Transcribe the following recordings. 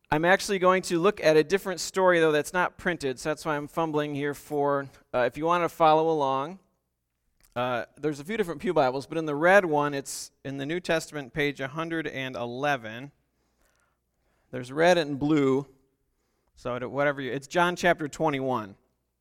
I'm actually going to look at a different story, though, that's not printed, so that's why I'm fumbling here for, if you want to follow along, there's a few different pew Bibles, but in the red one, it's in the New Testament, page 111. There's red and blue, so it's John chapter 21.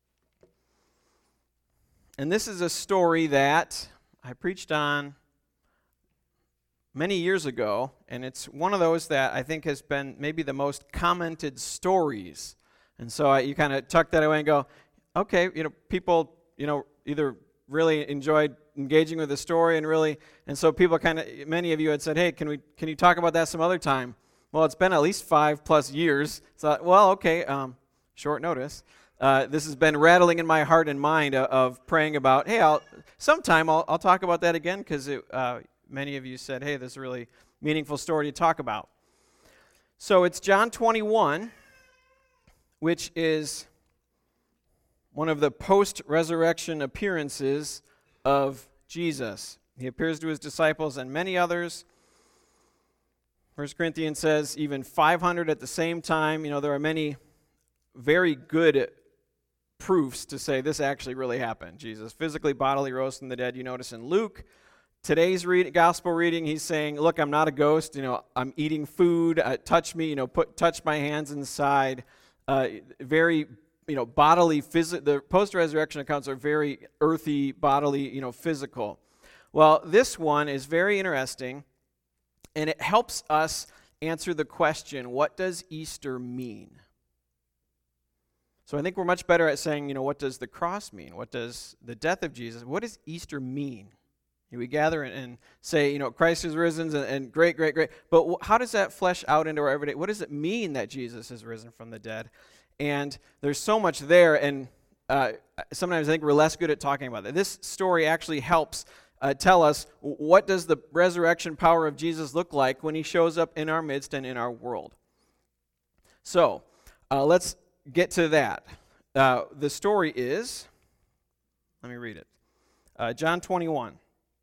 And this is a story that I preached on many years ago, and it's one of those that I think has been maybe the most commented stories. And so you kind of tuck that away and go, okay, people, either really enjoyed engaging with the story and so people many of you had said, hey, can you talk about that some other time? Well, it's been at least 5+ years. So, well, okay, short notice. This has been rattling in my heart and mind of praying about, hey, I'll talk about that again, because many of you said, hey, this is a really meaningful story to talk about. So it's John 21, which is one of the post-resurrection appearances of Jesus. He appears to his disciples and many others. 1 Corinthians says even 500 at the same time. There are many very good proofs to say this actually really happened. Jesus physically, bodily rose from the dead. You notice in Luke, today's gospel reading, he's saying, look, I'm not a ghost. I'm eating food. Touch me. Touch my hands inside. Very, bodily. The post-resurrection accounts are very earthy, bodily, physical. Well, this one is very interesting, and it helps us answer the question, what does Easter mean? So I think we're much better at saying, what does the cross mean? What does the death of Jesus, what does Easter mean? We gather and say, Christ is risen, and great. But how does that flesh out into our everyday? What does it mean that Jesus is risen from the dead? And there's so much there, and sometimes I think we're less good at talking about that. This story actually helps tell us, what does the resurrection power of Jesus look like when he shows up in our midst and in our world? So let's get to that. The story is, let me read it. John 21.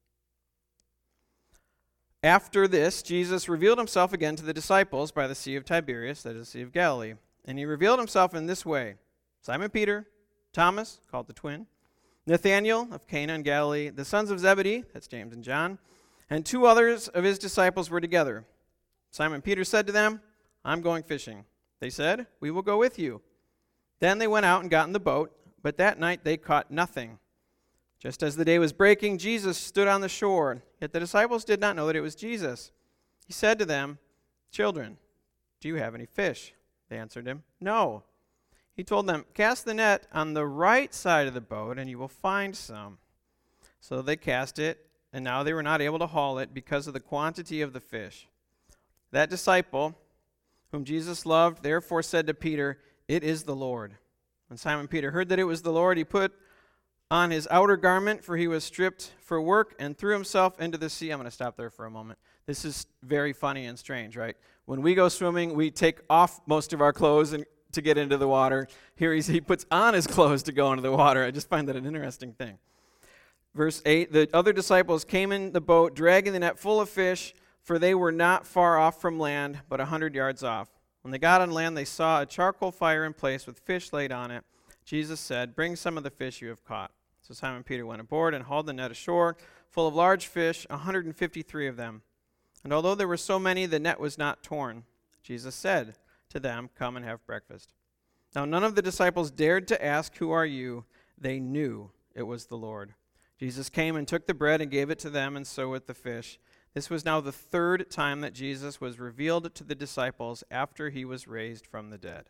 After this, Jesus revealed himself again to the disciples by the Sea of Tiberias, that is the Sea of Galilee. And he revealed himself in this way: Simon Peter, Thomas, called the twin, Nathanael of Cana in Galilee, the sons of Zebedee, that's James and John, and 2 others of his disciples were together. Simon Peter said to them, I'm going fishing. They said, we will go with you. Then they went out and got in the boat, but that night they caught nothing. Just as the day was breaking, Jesus stood on the shore, yet the disciples did not know that it was Jesus. He said to them, children, do you have any fish? They answered him, no. He told them, cast the net on the right side of the boat, and you will find some. So they cast it, and now they were not able to haul it because of the quantity of the fish. That disciple, whom Jesus loved, therefore said to Peter, it is the Lord. When Simon Peter heard that it was the Lord, he put on his outer garment, for he was stripped for work, and threw himself into the sea. I'm going to stop there for a moment. This is very funny and strange, right? When we go swimming, we take off most of our clothes to get into the water. Here he puts on his clothes to go into the water. I just find that an interesting thing. Verse 8, the other disciples came in the boat, dragging the net full of fish, for they were not far off from land, but 100 yards off. When they got on land, they saw a charcoal fire in place with fish laid on it. Jesus said, bring some of the fish you have caught. So Simon Peter went aboard and hauled the net ashore, full of large fish, 153 of them. And although there were so many, the net was not torn. Jesus said to them, come and have breakfast. Now none of the disciples dared to ask, who are you? They knew it was the Lord. Jesus came and took the bread and gave it to them, and so with the fish. This was now the 3rd time that Jesus was revealed to the disciples after he was raised from the dead.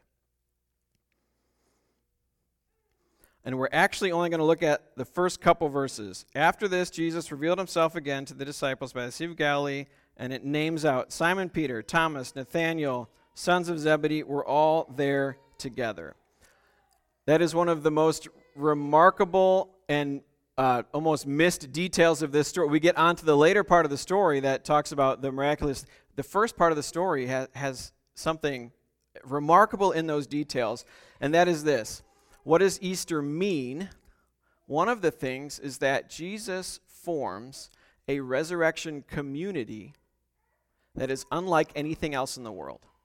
And we're actually only going to look at the first couple verses. After this, Jesus revealed himself again to the disciples by the Sea of Galilee, and it names out Simon Peter, Thomas, Nathanael, sons of Zebedee, were all there together. That is one of the most remarkable and almost missed details of this story. We get on to the later part of the story that talks about the miraculous. The first part of the story has something remarkable in those details, and that is this. What does Easter mean? One of the things is that Jesus forms a resurrection community that is unlike anything else in the world.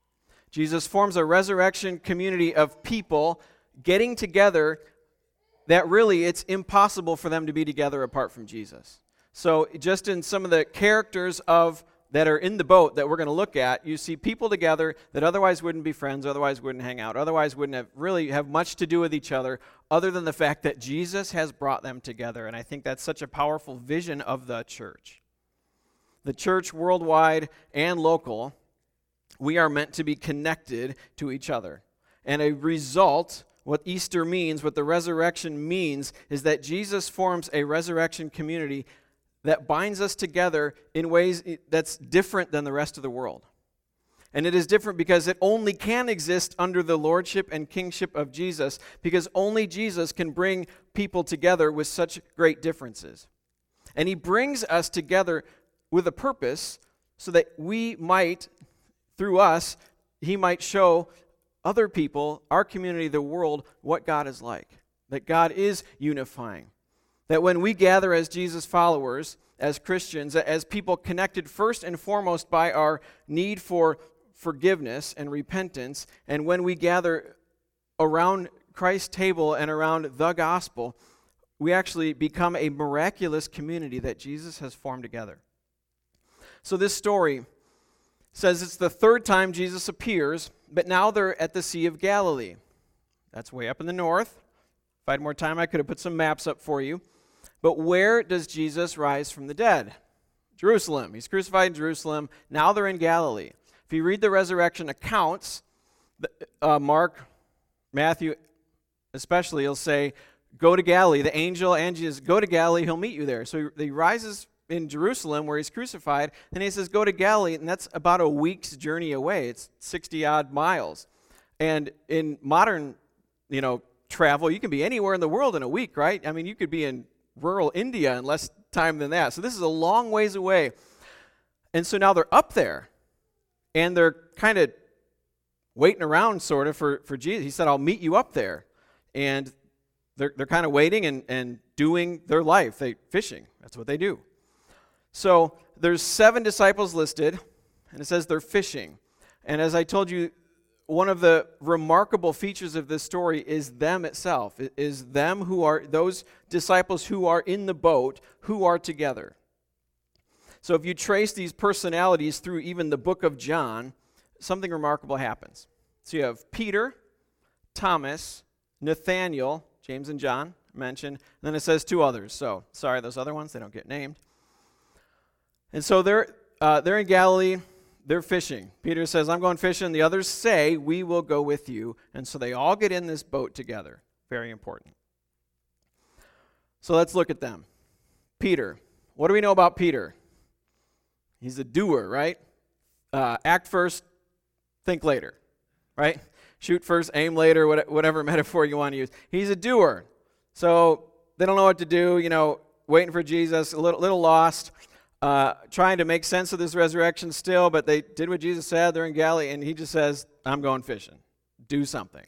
Jesus forms a resurrection community of people getting together that really it's impossible for them to be together apart from Jesus. So just in some of the characters that are in the boat that we're going to look at, you see people together that otherwise wouldn't be friends, otherwise wouldn't hang out, otherwise wouldn't have much to do with each other, other than the fact that Jesus has brought them together. And I think that's such a powerful vision of the church. The church, worldwide and local, we are meant to be connected to each other. And a result, what Easter means, what the resurrection means, is that Jesus forms a resurrection community that binds us together in ways that's different than the rest of the world. And it is different because it only can exist under the lordship and kingship of Jesus, because only Jesus can bring people together with such great differences. And he brings us together with a purpose so that we might, through us, he might show other people, our community, the world, what God is like. That God is unifying. That when we gather as Jesus followers, as Christians, as people connected first and foremost by our need for forgiveness and repentance, and when we gather around Christ's table and around the gospel, we actually become a miraculous community that Jesus has formed together. So this story says it's the third time Jesus appears, but now they're at the Sea of Galilee. That's way up in the north. If I had more time, I could have put some maps up for you. But where does Jesus rise from the dead? Jerusalem. He's crucified in Jerusalem. Now they're in Galilee. If you read the resurrection accounts, Mark, Matthew especially, he'll say, go to Galilee. The angel and Jesus, go to Galilee, he'll meet you there. So he rises in Jerusalem where he's crucified, then he says, go to Galilee, and that's about a week's journey away. It's 60-odd miles. And in modern, travel, you can be anywhere in the world in a week, right? I mean, you could be in rural India in less time than that. So this is a long ways away. And so now they're up there, and they're kind of waiting around sort of for Jesus. He said, I'll meet you up there. And they're kind of waiting and doing their life. They fishing. That's what they do. So there's 7 disciples listed, and it says they're fishing. And as I told you, one of the remarkable features of this story is them itself. It is them who are, those disciples who are in the boat, who are together. So if you trace these personalities through even the book of John, something remarkable happens. So you have Peter, Thomas, Nathaniel, James and John mentioned, and then it says 2 others. So sorry, those other ones, they don't get named. And so they're in Galilee. They're fishing. Peter says, I'm going fishing. The others say, we will go with you. And so they all get in this boat together. Very important. So let's look at them. Peter. What do we know about Peter? He's a doer, right? Act first, think later, right? Shoot first, aim later, whatever metaphor you want to use. He's a doer. So they don't know what to do, waiting for Jesus, a little lost. Trying to make sense of this resurrection still, but they did what Jesus said. They're in Galilee, and he just says, I'm going fishing. Do something.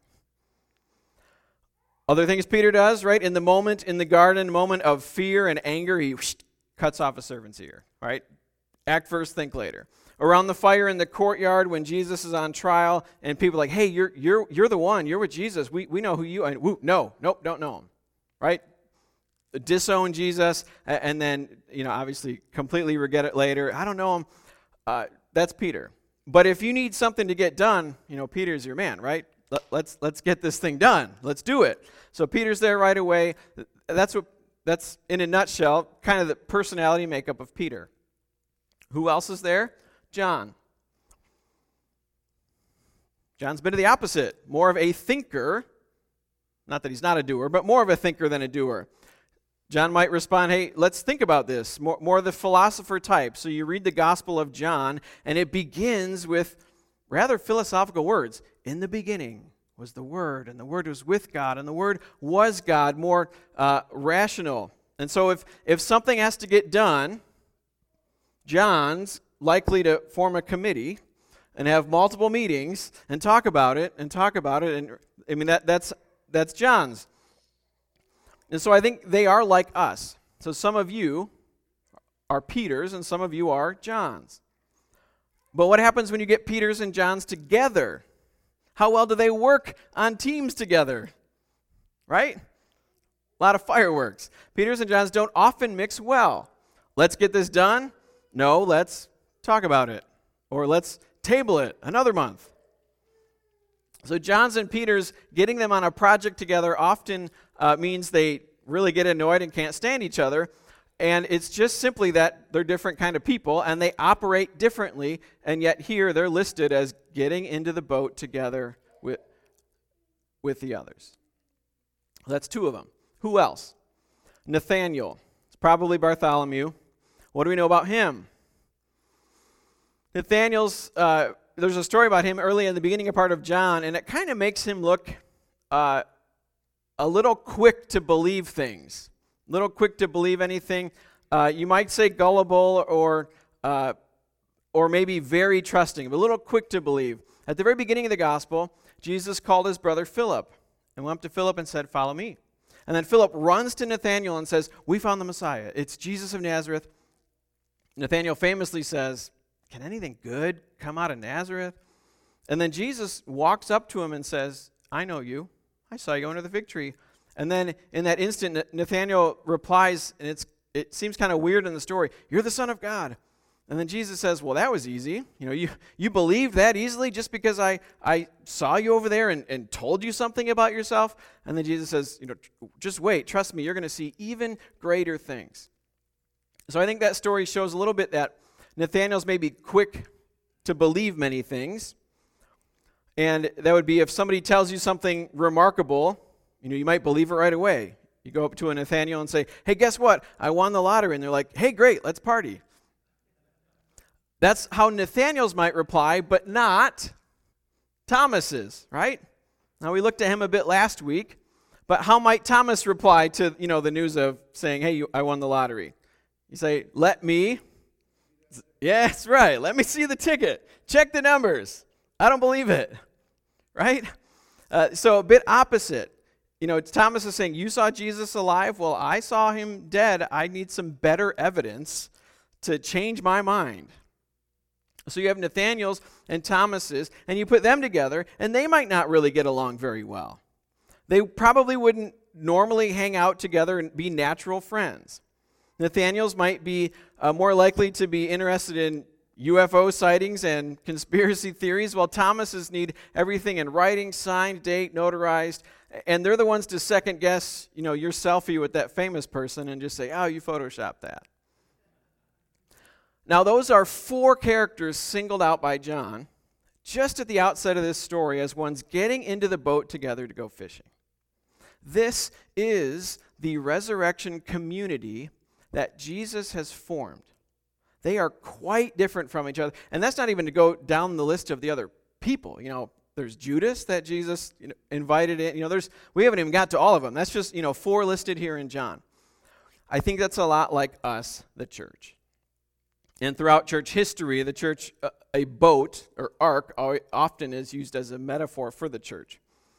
Other things Peter does, right? In the moment in the garden, moment of fear and anger, he cuts off a servant's ear, right? Act first, think later. Around the fire in the courtyard when Jesus is on trial, and people are like, hey, you're the one. You're with Jesus. We know who you are. Nope, don't know him, right? Disown Jesus, and then, obviously completely regret it later. I don't know him. That's Peter. But if you need something to get done, Peter's your man, right? Let's get this thing done. Let's do it. So Peter's there right away. That's in a nutshell, kind of the personality makeup of Peter. Who else is there? John. John's been to the opposite. More of a thinker. Not that he's not a doer, but more of a thinker than a doer. John might respond, hey, let's think about this, more the philosopher type. So you read the Gospel of John, and it begins with rather philosophical words. In the beginning was the Word, and the Word was with God, and the Word was God, more rational. And so if something has to get done, John's likely to form a committee and have multiple meetings and talk about it. And I mean, that's John's. And so I think they are like us. So some of you are Peters and some of you are Johns. But what happens when you get Peters and Johns together? How well do they work on teams together? Right? A lot of fireworks. Peter's and John's don't often mix well. Let's get this done. No, let's talk about it. Or let's table it another month. So John's and Peter's getting them on a project together often means they really get annoyed and can't stand each other. And it's just simply that they're different kind of people and they operate differently. And yet here they're listed as getting into the boat together with the others. That's two of them. Who else? Nathaniel. It's probably Bartholomew. What do we know about him? Nathaniel's, there's a story about him early in the beginning of part of John, and it kind of makes him look a little quick to believe things, a little quick to believe anything. You might say gullible or maybe very trusting, but a little quick to believe. At the very beginning of the gospel, Jesus called his brother Philip and went up to Philip and said, "Follow me." And then Philip runs to Nathanael and says, "We found the Messiah. It's Jesus of Nazareth." Nathanael famously says, "Can anything good come out of Nazareth?" And then Jesus walks up to him and says, "I know you. I saw you under the fig tree." And then in that instant, Nathanael replies, and it seems kind of weird in the story, "You're the Son of God." And then Jesus says, "Well, that was easy. You believed that easily just because I saw you over there and told you something about yourself?" And then Jesus says, "Just wait. Trust me. You're going to see even greater things." So I think that story shows a little bit that Nathanael's maybe quick to believe many things. And that would be if somebody tells you something remarkable, you might believe it right away. You go up to a Nathanael and say, "Hey, guess what? I won the lottery." And they're like, "Hey, great, let's party." That's how Nathanael's might reply, but not Thomas's, right? Now, we looked at him a bit last week, but how might Thomas reply to, the news of saying, "Hey, I won the lottery"? You say, "Let me." Yes, right. "Let me see the ticket. Check the numbers. I don't believe it." Right? So a bit opposite. Thomas is saying, "You saw Jesus alive? Well, I saw him dead. I need some better evidence to change my mind." So you have Nathanael's and Thomas's, and you put them together, and they might not really get along very well. They probably wouldn't normally hang out together and be natural friends. Nathanael's might be more likely to be interested in UFO sightings and conspiracy theories, while Thomas's need everything in writing, signed, date, notarized, and they're the ones to second guess, your selfie with that famous person and just say, "Oh, you photoshopped that." Now, those are four characters singled out by John just at the outset of this story as ones getting into the boat together to go fishing. This is the resurrection community that Jesus has formed. They are quite different from each other. And that's not even to go down the list of the other people. There's Judas that Jesus invited in. We haven't even got to all of them. That's just, four listed here in John. I think that's a lot like us, the church. And throughout church history, the church, a boat or ark often is used as a metaphor for the church.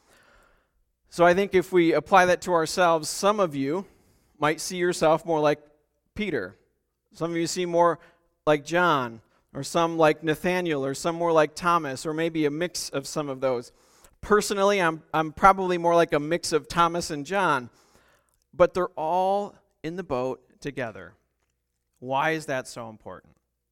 So I think if we apply that to ourselves, some of you might see yourself more like Peter. Some of you see more like John, or some like Nathanael, or some more like Thomas, or maybe a mix of some of those. Personally, I'm probably more like a mix of Thomas and John, but they're all in the boat together. Why is that so important?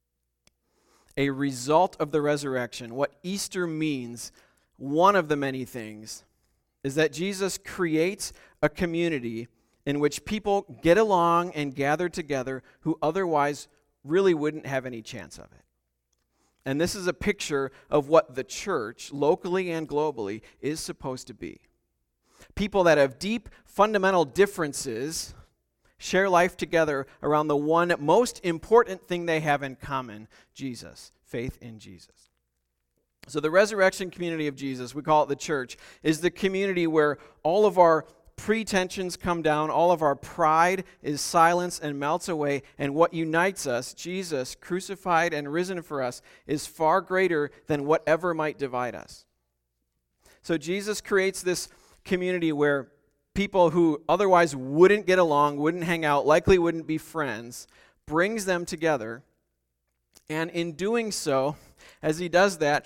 A result of the resurrection, what Easter means, one of the many things, is that Jesus creates a community in which people get along and gather together who otherwise really wouldn't have any chance of it. And this is a picture of what the church, locally and globally, is supposed to be. People that have deep, fundamental differences share life together around the one most important thing they have in common, Jesus, faith in Jesus. So the resurrection community of Jesus, we call it the church, is the community where all of our pretensions come down, all of our pride is silenced and melts away, and what unites us, Jesus, crucified and risen for us, is far greater than whatever might divide us. So Jesus creates this community where people who otherwise wouldn't get along, wouldn't hang out, likely wouldn't be friends, brings them together. And in doing so, as he does that,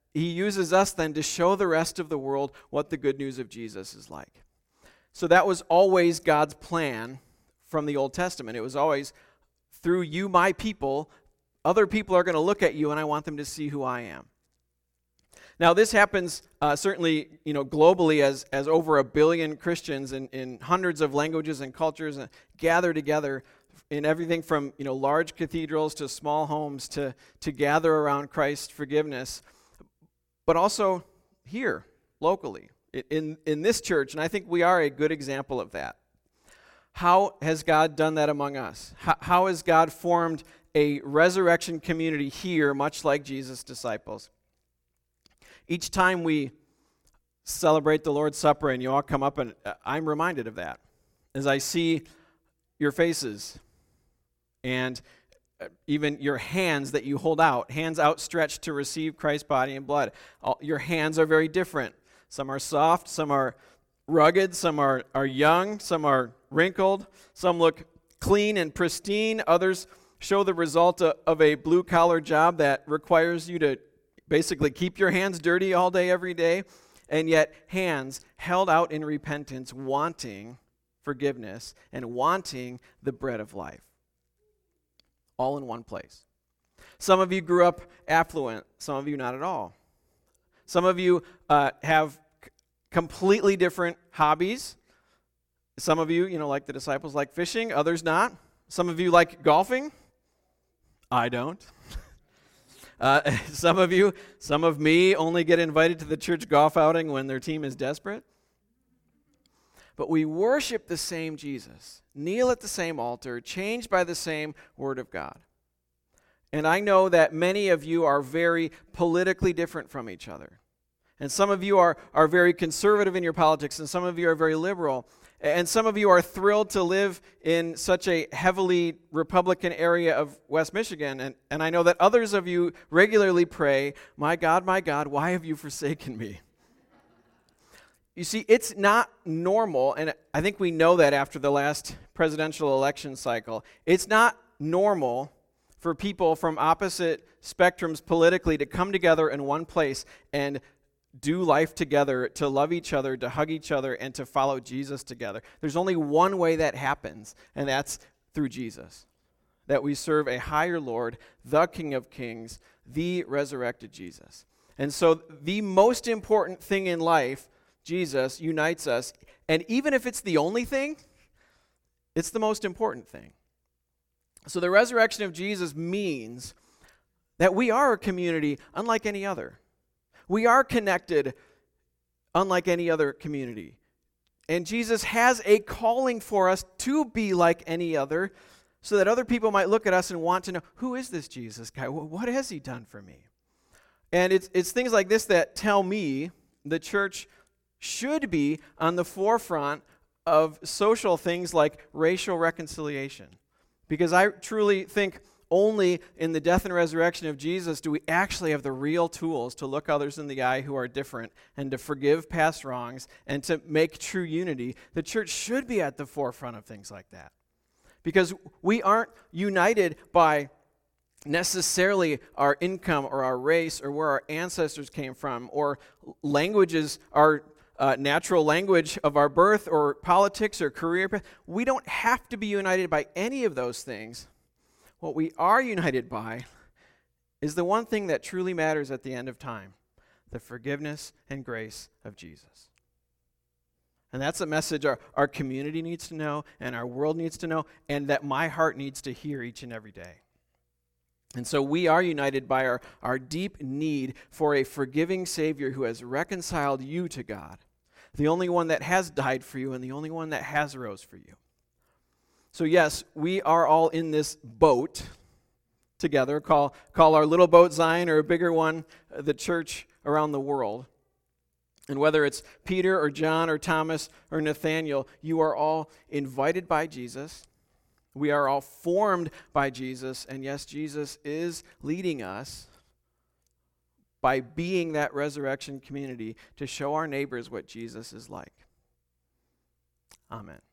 he uses us then to show the rest of the world what the good news of Jesus is like. So that was always God's plan from the Old Testament. It was always, through you, my people, other people are going to look at you, and I want them to see who I am. Now, this happens certainly, globally as over 1 billion Christians in hundreds of languages and cultures gather together in everything from large cathedrals to small homes to gather around Christ's forgiveness, but also here locally in this church, and I think we are a good example of that. How has God done that among us? How has God formed a resurrection community here, much like Jesus' disciples? Each time we celebrate the Lord's Supper and you all come up, and I'm reminded of that as I see your faces and even your hands that you hold out, hands outstretched to receive Christ's body and blood. Your hands are very different. Some are soft, some are rugged, some are young, some are wrinkled, some look clean and pristine, others show the result of a blue-collar job that requires you to basically keep your hands dirty all day, every day, and yet hands held out in repentance, wanting forgiveness and wanting the bread of life. All in one place. Some of you grew up affluent, some of you not at all. Some of you have completely different hobbies. Some of you, like the disciples, like fishing, others not. Some of you like golfing. I don't. Some of me only get invited to the church golf outing when their team is desperate. But we worship the same Jesus, kneel at the same altar, changed by the same Word of God. And I know that many of you are very politically different from each other. And some of you are very conservative in your politics, and some of you are very liberal. And some of you are thrilled to live in such a heavily Republican area of West Michigan. And I know that others of you regularly pray, my God, why have you forsaken me? You see, it's not normal, and I think we know that after the last presidential election cycle. It's not normal for people from opposite spectrums politically to come together in one place and do life together, to love each other, to hug each other, and to follow Jesus together. There's only one way that happens, and that's through Jesus. That we serve a higher Lord, the King of Kings, the resurrected Jesus. And so the most important thing in life, Jesus, unites us. And even if it's the only thing, it's the most important thing. So the resurrection of Jesus means that we are a community unlike any other. We are connected unlike any other community. And Jesus has a calling for us to be like any other so that other people might look at us and want to know, who is this Jesus guy? What has he done for me? And it's things like this that tell me the church should be on the forefront of social things like racial reconciliation. Because I truly think only in the death and resurrection of Jesus do we actually have the real tools to look others in the eye who are different and to forgive past wrongs and to make true unity. The church should be at the forefront of things like that. Because we aren't united by necessarily our income or our race or where our ancestors came from or languages, our natural language of our birth or politics or career. We don't have to be united by any of those things. What we are united by is the one thing that truly matters at the end of time, the forgiveness and grace of Jesus. And that's a message our community needs to know and our world needs to know and that my heart needs to hear each and every day. And so we are united by our deep need for a forgiving Savior who has reconciled you to God, the only one that has died for you and the only one that has rose for you. So yes, we are all in this boat together. Call our little boat Zion or a bigger one the church around the world. And whether it's Peter or John or Thomas or Nathaniel, you are all invited by Jesus. We are all formed by Jesus. And yes, Jesus is leading us by being that resurrection community to show our neighbors what Jesus is like. Amen.